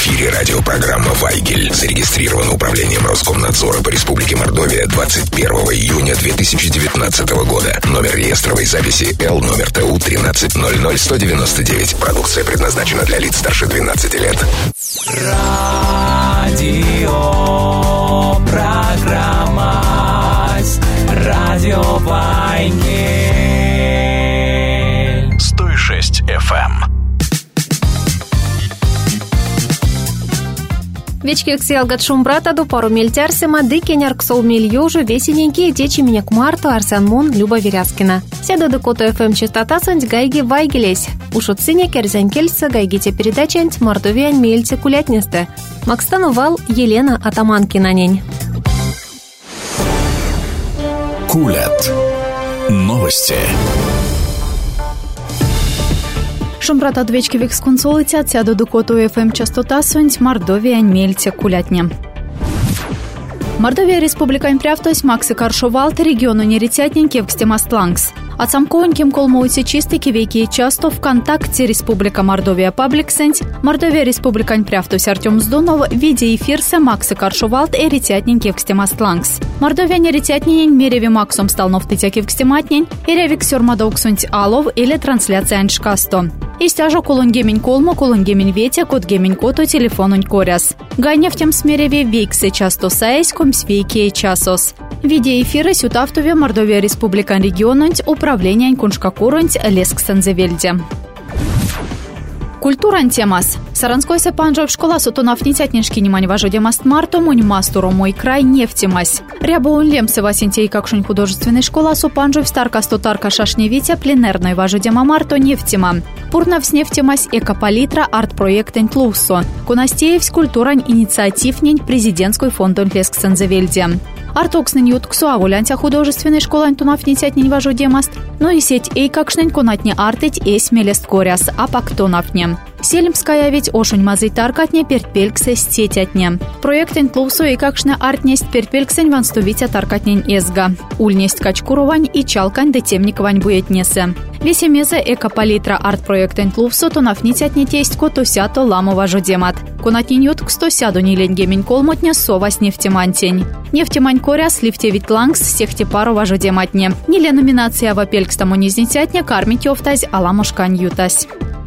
эфире радиопрограмма «Вайгель». Зарегистрирована Управлением Роскомнадзора по Республике Мордовия 21 июня 2019 года. Номер реестровой записи Л, номер ТУ 1300199. Продукция предназначена для лиц старше 12 лет. Радиопрограмма «Радио Вайгель». 106 FM. Вечкек сиалгат шумбратаду пару мельтярсема дыкенярк сол мельюжу весененькие дечи меня к марту Арсен Мун Люба Веряскина. Седа докото ФМ частота сэнть гайги вайгелесь. Ушут сыне керзянкельса гайгите передачант Мордовиань мельце кулятнесте. Макстанувал Елена Атаманкина нень. Кулят. Новости. Шумбрат от вечки векс консолитят сяду докоту ФМ частота сунть Мордовиань мельте кулятня. Мордовия республикань пряфтось Максы Каршовалт региону неритятненьки в Кстемастлангс. От самкооньким колмоуйте чистыки веки часто ВКонтакте Республика Мордовия Паблик Сэнть, Мордовия республикань пряфтось Артем Здонов, виде эфирса Максы Каршовалт и ритятненьки в Кстемастлангс. Мордовия неритятненень мереви Максом сталнов тытяки в Кстематнень, и ревик сёрмадоуксунть алов или трансляция аншкасто. Истяжо кулунгемень колмо, кулунгемень ветя, код гемень кото телефонунь коряс. Гайня в тем смереве вейксе часто саесь, комсвейки часос. Виде эфира сютавтове Мордовия республикан регионунть управление куншкакурунть лесксензевельде. Культуран темас. Саранскойся панжов школа сутунафнитятнишки немань важодемаст марту мунь мастуру мой край нефтемась. Рябоун лемсы васинтей какшунь художественной школа су панжов старка стотарка шашневитя пленерной важодема марто нефтема. Пурнав с нефтемась экопалитра арт-проектен тлусо. Кунастеев скульптурань инициативнень президентской фонду лесксензевельде. Артокснен ютксу авулянтя художественной школань тунафнитятнень важодемаст, но и сеть эй какшнень кунатне артыть эсь мелест коряс, а пактонафне. Селимская ведь ошунь мазый таркатне перпельксе стетятне. Проектен тлусу и какшне артнесть перпельксень ванстувитя таркатнень эзга. Ульнесть качкурувань и чалкань де темниковань буетнесе. Весемезе экопалитра арт-проектен тлусу тунафнитятне тесть котусято ламу важодемат. Кунатнень ютксто сяду ниленгемень колмотня совась нефтемантень. Нефтемань коряс лифтевит лангс сехте пару важодематне. Ниле номинация вапелькстому низнитятне кармить офтась аламушкань ютась.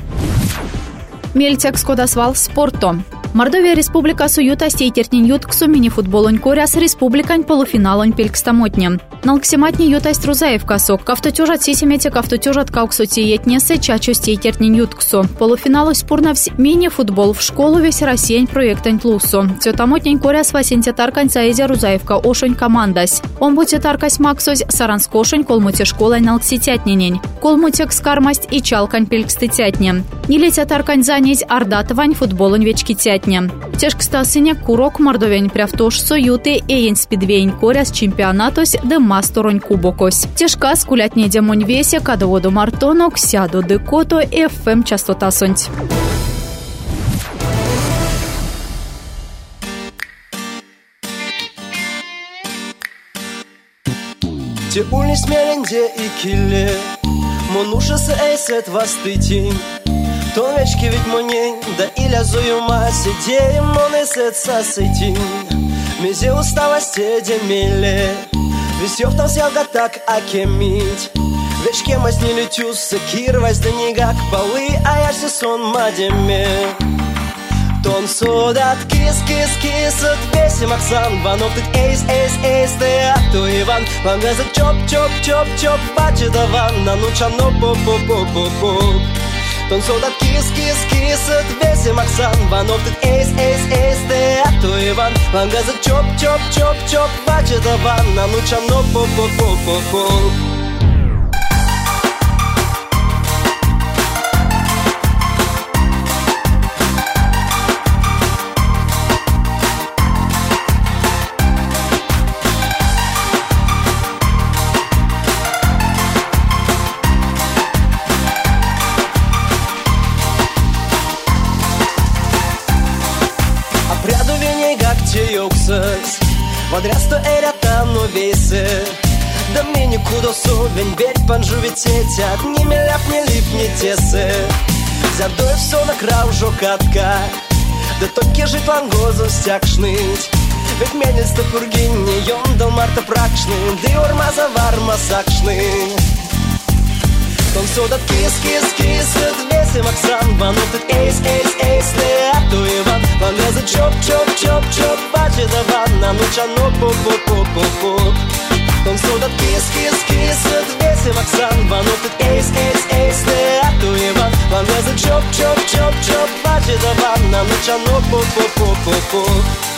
Мельтек скодасвал спорто. Мордовия республика суюта стейтертнин ютксу мини-футболонь коряс республикань полуфиналонь пелькстамотнем. Налксематни ютасть Рузаевка сок. Кавтотюжат сисемете кавтотюжат кауксути етнесе чачу стейтертнин ютксу. Полуфиналу спурнавсь мини-футбол в школу весь Россиянь проектань тлусу. Тетамотнень коряс васенте таркань заезе Рузаевка ошонь командась. Омбуте таркась максось саранскошонь колмуте школань налкситятненень. Колмутек скармасть и чалкань пелькстытятне. Не летя таркань занять ардатовань футболонь вечки тятне. Тяжк стасыне курок мордовень пряфтош союты эйн спидвейн коряс чемпионатос де масторонь кубокось. Тяжка скулятне демонь весе кадоводу мартонок сяду декото ФМ частота сонть. Те ульни смеленде и килле, монушасы эйсет вастытень. Тонечки ведь монень, да иля зою маси, деем монесет сасытень. Мезе уставости демеле, весёв там сяга так акемить. Вечке мась не летюса, кирвась да нигак полы, а я же сон мадеме. Тон содат кис-кис-кис, весе Максан, ванов тут эйс-эйс-эйс, теату Иван. Вангаза чоп-чоп-чоп-чоп, бачи да ванна, ну чано по-по-по-по-по. Тон содат кис-кис-кис, весе Максан, ванов тут эйс-эйс-эйс, теату Иван. Вангаза чоп-чоп-чоп-чоп, бачи да ванна, ну чано по-по-по-по-по. Подрясто ерята новейсе, да мне никуда совень, ведь панжувитетят, ни меляп, ни лип, ни тесе. Зядой все на крав жокатка, да только жить лангозу стякшныть. Ведь менится пургинни, йондал марта пракшны, да орма заварма сакшны. Том судат кис, весе Максан, ванутит эйс, леату Иван, лангаза чоп, бачи да ванна, нучано поп. Том судат кис, весе Максан, ванутит эйс, леату Иван, лангаза чоп, бачи да ванна, нучано поп.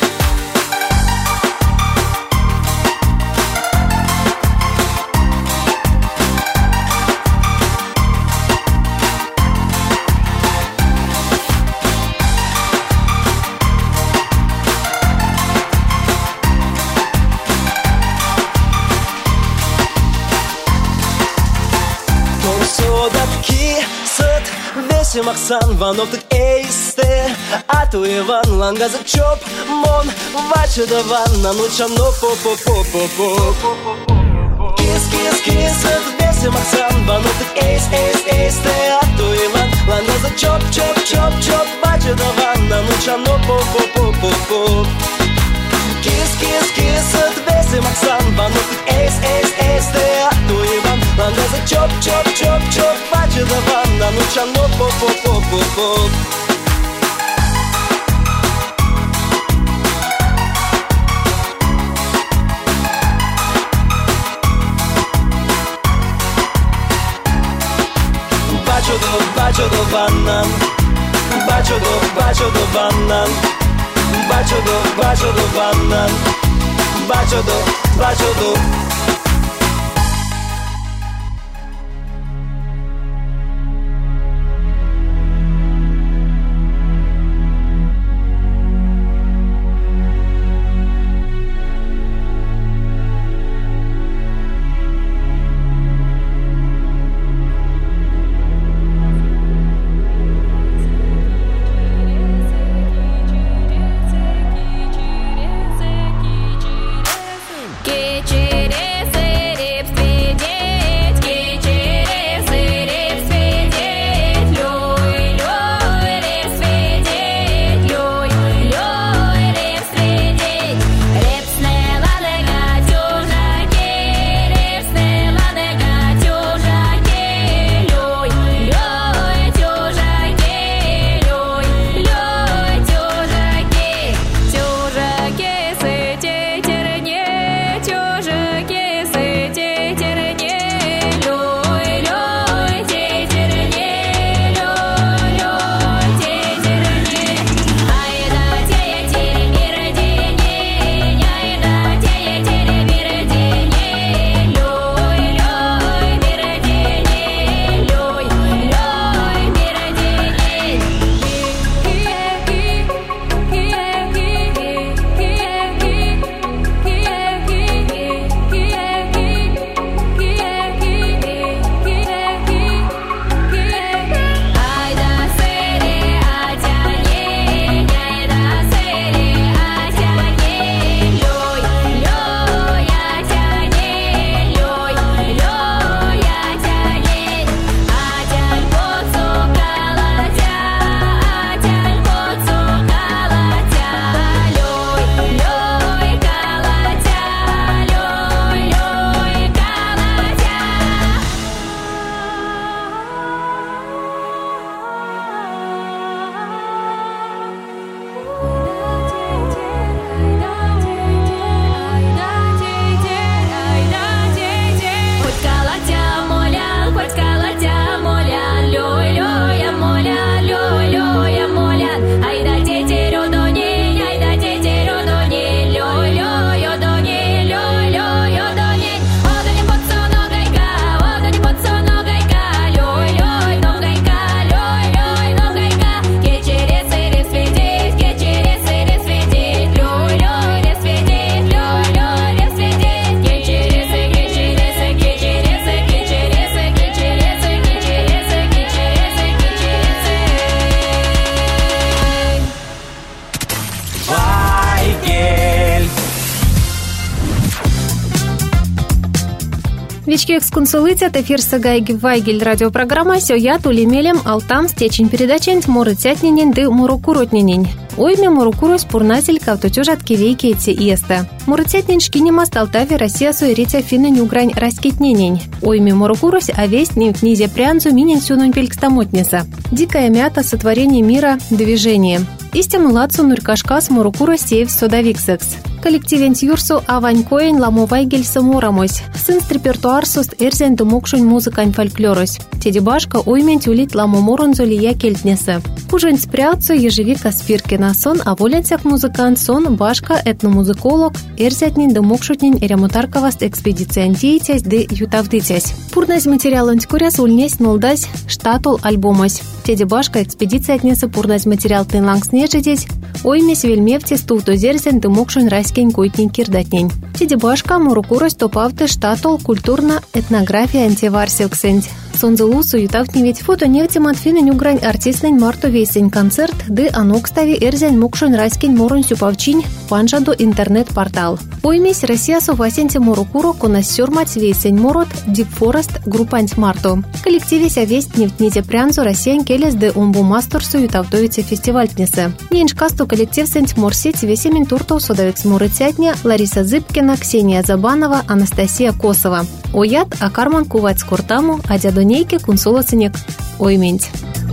Максан, ванотик эйсте, а ту Иван, лангаза чоп, мон, ваче да ванна, нучано по. Кис, весе Максан, ванотик эйсте, а ту Иван, лангаза чоп, ваче да ванна, нучано по. Кис, весе Максан, ванотик эйсте, а ту Иван, лангаза чоп, ваче да ванна, нучано по. Bacio do vanna, bacio do vanna, bacio do vanna, bacio do. Вички эксконсулитет эфирса гайги вайгель радиопрограмма сёя тулимелем алтам стечень передачень муры тятнинин ды муру куротнинин. Ойме мурукурос пурнатель кавточужат кивейки эти иесте. Мурыцетнин шкинема сталтави Россия суерица финен угрань раскетненень. Ойме мурукурос авесть не в книзе прянзу минен сюнун пелькстамотниса. Дикая мята сотворение мира движение. Истим лацу нуркашкас мурукурос сеев содавиксекс. Коллективент юрсу аванькоен ламовайгель самурамось. Сын репертуар суст эрзен думокшунь музыкань фольклорось. Тедибашка оймен тюлит ламоморун золия кельтнесе. Пужень спрятцу ежевика Спиркина сон, а воленсяк музыкант сон башка этномузыколог эрзятнин думокшутнин эремутаркаваст экспедициантиетясь де ютавдытясь. Пурнась материалын тькуряс ульнесь нолдась штатул альбомось. Тедибашка экспедициятнесе пурнась материал тынланг снежетесь. Оймес вельмевте стултозерзен думокшунь райскень койтнин кирдатнень. Тедибашка мурукурось топавты штатул культурно-этнография антиварсевксенть. Сонзелусу ютавтневить фото нефти матфинен угрань артистнень марту весень концерт, ды анокстави эрзен мукшун райскень морун сюпавчинь панжаду интернет-портал. Оймесь Россия сувасенте мурукуру конассюрмать весень морот Deep Forest группант марту. Коллективеся весть нефтните прянзу Россиян келес де умбу масторсу ютавтовице фестивальтнесе. Неншкасту коллектив сент морсеть весемин турту судовик смурыцятня Лариса Зыбкина, Ксения Забанова, Анастасия Косова. Оят акарман кувать скуртаму, а дядонейке кунсолоценек ойменть.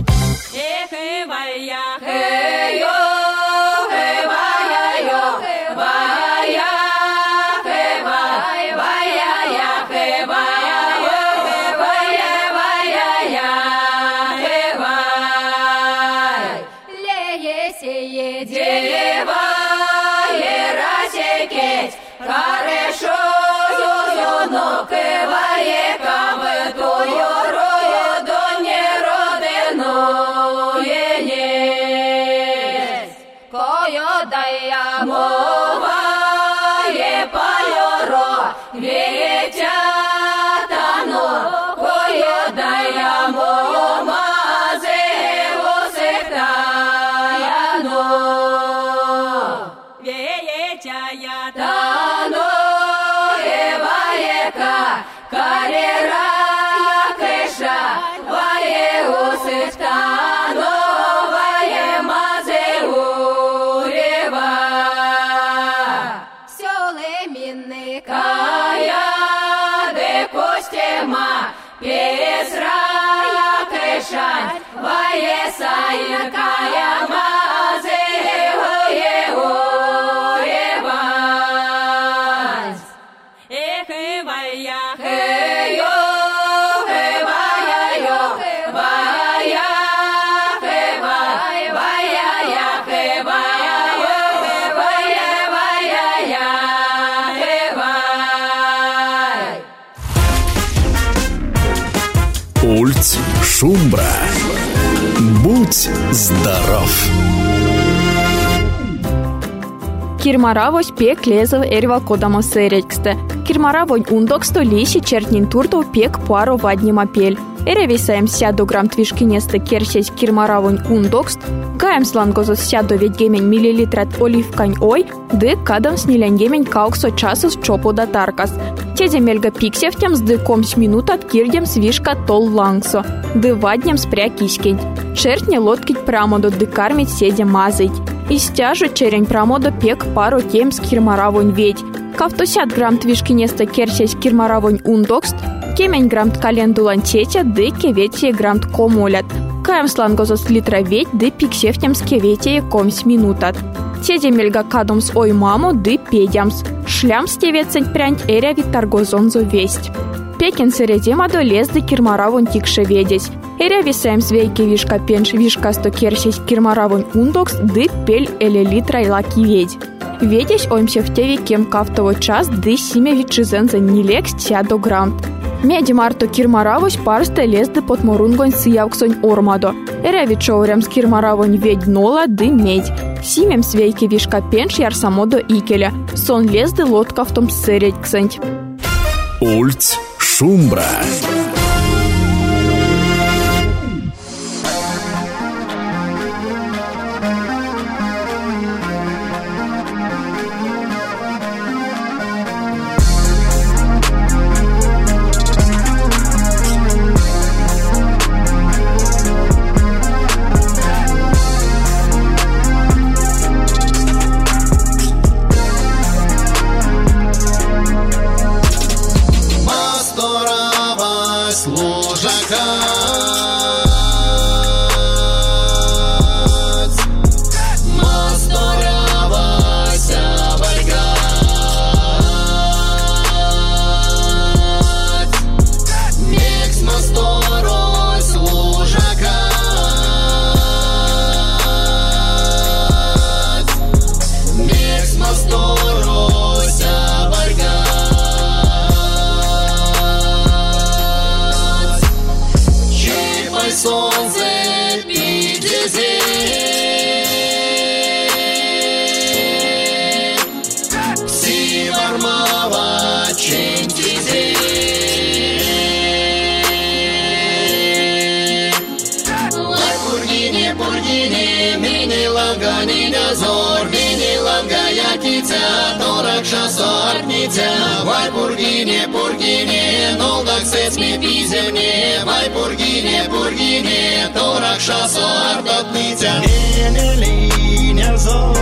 Ульц Шумбра. Будь здоров! Кирмаравось пек лезов эрва кодама сэрексте. Кирмаравонь ундоксто лиси чертнин турто пек пару вадним апель. Эревисаем сяду грамм твишкинесте керсесь кирмаравонь ундокст. Гаем слангозос сяду ведь гемень миллилитрат оливкань ой, ды кадам снилянь гемень кауксо часус чопу да таркас. Теде мельга пиксевтем с дыком с минутат кирдем свишка тол лангсо. Ды ваднем спря кискень. Чертни лоткить прамодо ды кармить седе мазыть. И стяжу черень прамодо пек пару тем с кирмаравонь ведь. Кавтосят грамм твишкинесте керсесь кирмаравонь ундокст. Кемень грамм ткалендулан тетя, ды кеветие грамм ткомолят. Каем слангозос литра ведь, ды пиксевтем с кеветие комсь минутат. Теде мельга кадомс ой маму, ды педямс. Шлям стевецень прянь эря витаргозонзо весть. Пекин сыредемадо лезды кирмаравон тикше ведесь. Эря висаем свейки вишка пенш вишка сто керсись кирмаравон ундокс, ды пель эле литра и лаки ведь. Ведесь оймся в теви кем кавтово час, ды симе вичизенза нелекс тядо грамм. Меди марто кирмаравось парсте лезды под морунгонь сияуксонь ормадо. Эря вичоурям с кирмаравонь ведь нола, ды медь. Симем свейки вишка пенш ярсамодо икеля. Сон лезды лодка в том сыредь ксэнть. Ульц Шумбра. Ниня зоргини лангая китя, торак шасарница, вай пургине, нолдак сецми пиземне, вай пургине, торак шасардатница. Ниня линя зор.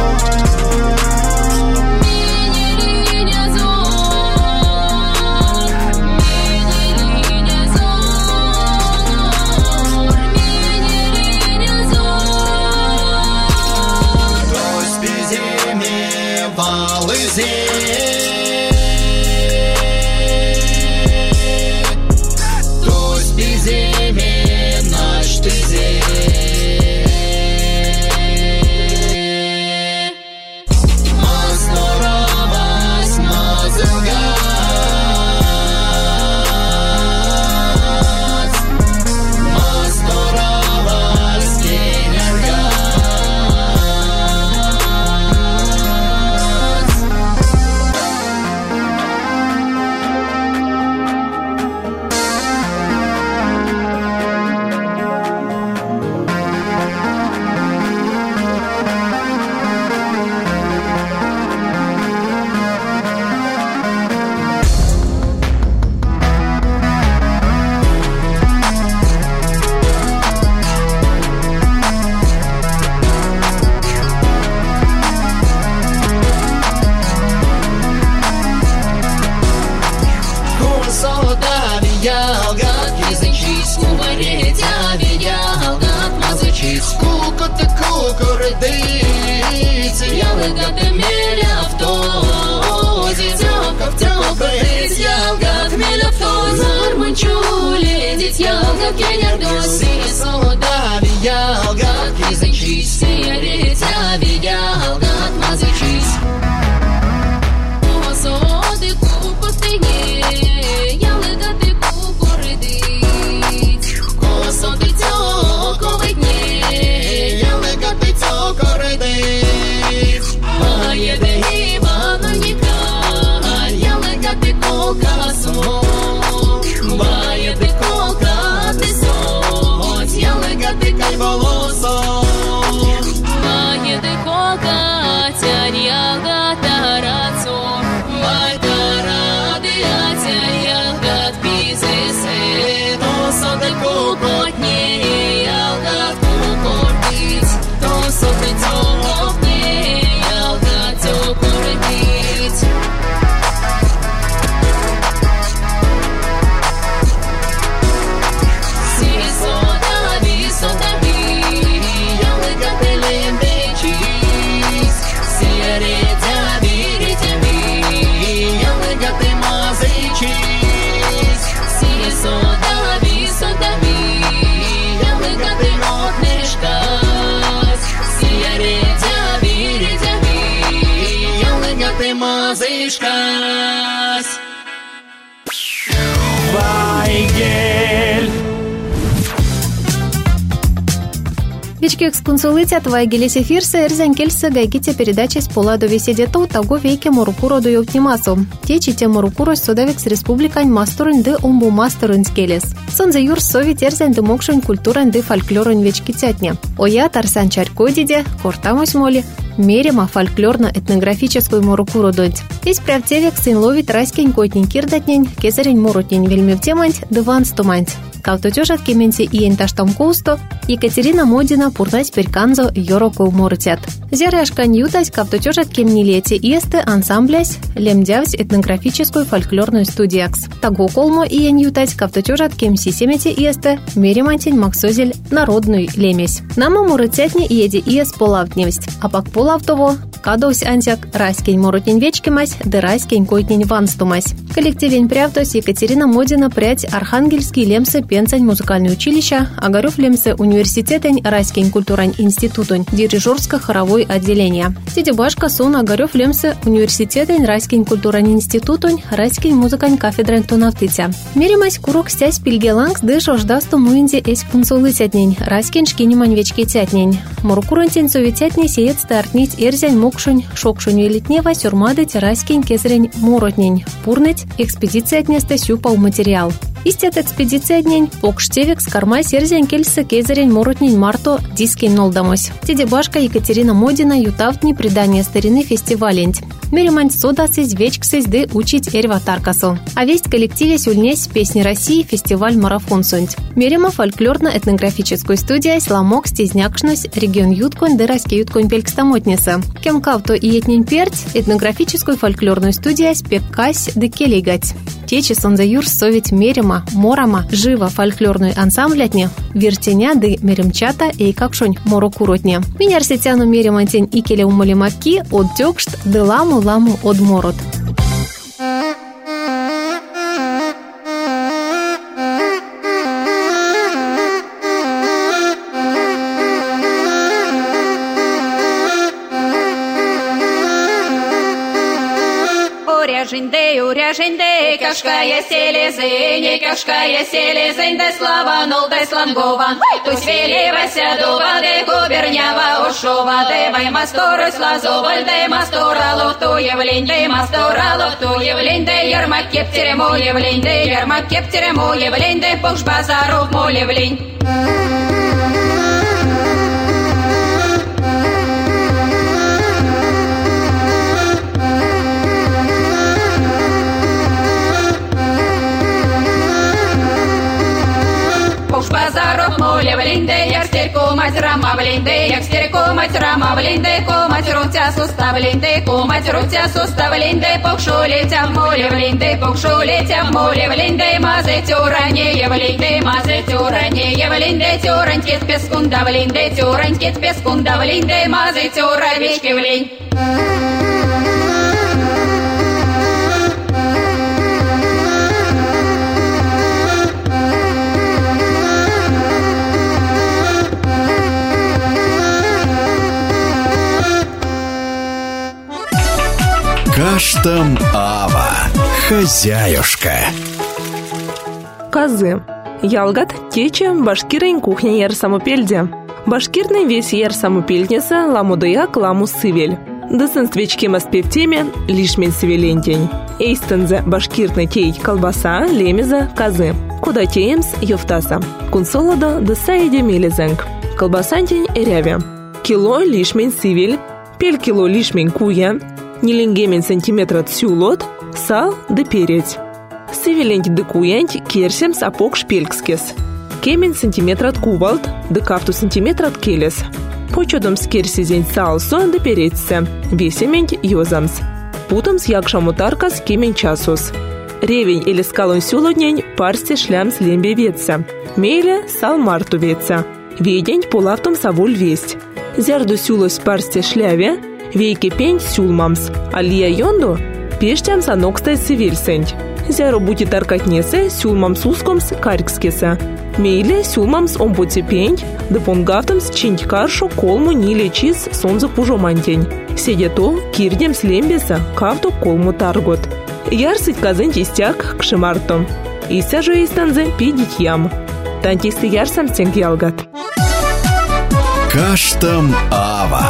Вечки эксконсулитят Вайгелес эфирсы эрзен келсы гайгите передача с поладу веседету того веке морукуроду юптимасу. Течите морукурос содавекс республикань масторын ды омбу масторын скелес. Сонзе юр совет эрзен ды мокшын культурын ды фольклорын вечки тятне. Оя тарсан чарькодиде, кортамось моли, мерема фольклорно-этнографическую морукуродонь. Здесь правтевек сын ловит райскень котнень кирдатнень, кезарень моротнень вельмевтеманть ды ванстуманть. Кавтотёжат кементе иен таштамкоусто, Екатерина Модина пурнась перканзо йороку моротят. Зяряшкань ютась кавтотёжат кемнилете иесты ансамблясь лемдявсь этнографическую фольклорную студиякс. Таго колмо иен ютась кавтотёжат кемсисемете иесты меремантень максозель народную лемесь. Нама моротятне иеде иес полавдневсть, а пак полавтово кадось антяк райскень моротнень вечкемась, да райскень койтнень ванстумась. Коллективень прявтось Екатерина Модина прядь Архангельский лемсы пенцань музыкальное училище, Огарев лемсы университетень Райскень культурань институтонь, дирижерско-хоровой отделение. Тедебашка сон Огарев лемсы университетень Райскень культурань институтонь, Райскень музыкань кафедрань тонавтыця. Меремась курок стясь пильгелангс ды жождасту муинде эсь пунцулы-тятнень, Райскень шкинимань вечки тятнень. Морукурантень советятне сеет стартнить эрзянь мокшунь, шокшунь велитнева сюрмадыть Райскень кезрень моротнень, пурныть экспедиция отнесты сюпал материал. Истет экспедиция днень покштевик с кармай серзень кельсы кезарень моротнень марто дискень нолдамось. Тедебашка Екатерина Модина ютавтни предание старины фестивалень. Меримань сода сезвечк сезды учить эрватаркасу. А весть коллективе сюльнесь песни России фестиваль марафон сунть. Мерима фольклорно-этнографическую студия сламок стезнякшнось регион ютконь да Россия ютконь пелькстамотниса. Кемкавто и етнень перть этнографическую фольклорную студия спеккась да келигать. Течи сонзаюр совет мерима, морама, живо фольклорную ансамблятне, вертеня да меримчата и какшонь морокуротне. Минярсетяну меримантень и келе умалимаки от тёкшт да ламу от морот. Уряженде, кашкая селезень, кашкая селезень, да слава нол, да слангован. Тусь велевася дува, да губернява ушова, да вай масторы слазоваль, да масторалов ту явлень, да масторалов ту явлень, да ярмак кептере мо явлень, да ярмак кептере мо явлень, да покш базаров мо явлень. Базаров моля влинде, як стерко мать рама влинде, як стерко мать рама влинде, ко мать рутя сустав влинде, ко мать рутя сустав влинде, покшолетя моля влинде, покшолетя моля влинде, мазе тюране влинде, мазе тюране влинде, тюранькет пескунда влинде, тюранькет пескунда влинде, мазе тюравички влинь. Каштам Ава. Хозяюшка. Казы. Ялгат тече башкирин кухня ерсамупельде. Башкирный весь ерсамупельднеса ламудаяк ламу сывель. Дысын свечки маспевтеме лишмен сывелентень. Эйстензе башкирный тей колбаса, лемеза, казы. Куда теемс йофтаса. Кунсолода дыса еде мелезенг. Колбасантень эряве. Кило лишмен сывель. Пель кило лишмен куя. Нелингемен сантиметра цюлот, сал да перец. Сывеленть да куянть керсем сапог шпелькскес. Кемен сантиметра кувалт, да кафту сантиметра келес. Почодом скерсизень салсо да перецсе, весементь йозамс. Путамс якшамутаркас кемен часус. Ревень или скалон сюлоднень парсте шлямс лембе ветса. Мейле сал марту ветса. Ведень полавтом савуль весть. Зярду сюлось парсте шляве, вейки пень сюлмамс, алия йонду пештям санокстай сивельсенть. Зяро бути таркатнесе сюлмамс ускомс карькскеса. Мейле сюлмамс омпоти пень, да понгавтамс чинть каршу колму ниле чиз сонза пужомантень. Седето кирдем слембеса кавту колму таргот. Ярсыть казынь истяк к шимарту. Ися же истанзе пидить ям. Тантисты ярсам стенг ялгат. Каштам Ава.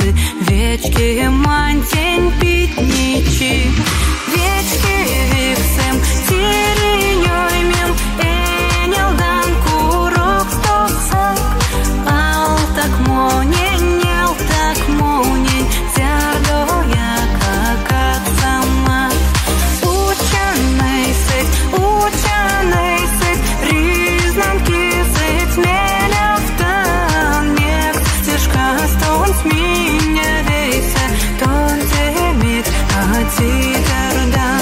вечки мантень питничи, вечки виксем тиринёймем, энелдан курок стосак, ал так монень, ел так монень, зярдо яка как сама. Учаный сыть, признанки сыть, меня в танец, стежка стонц меня вейся, тон темит, а ти дардан.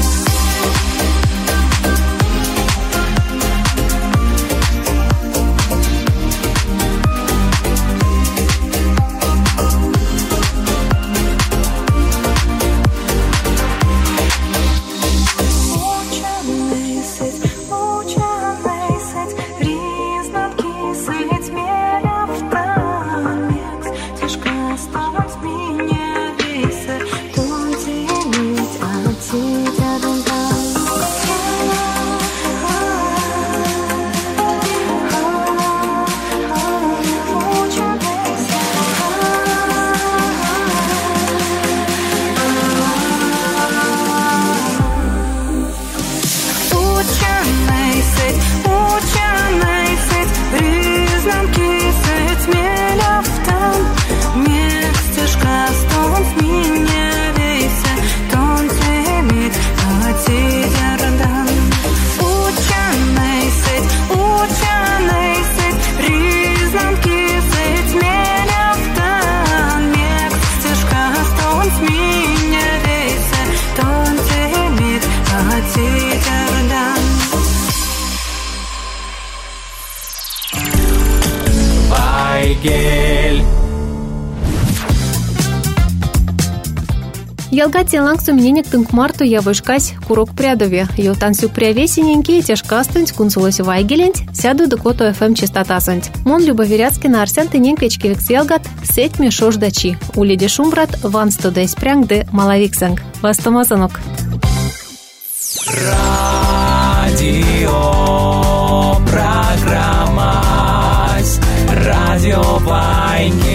Ялгати лангсу мененек тынкмарту я вышкась курок прядове. Елтансю прявесененький тяжкастынь кунсулось вайгеленть, сяду до кото FM частотасынть. Мон Любоверяцкина Арсен тыненькечки векс ялгат сетьме шождачи. Улиде шумбрат ван студайс прянгды малавиксанг. Вастомазанок. Радио программа Радио Вайгель.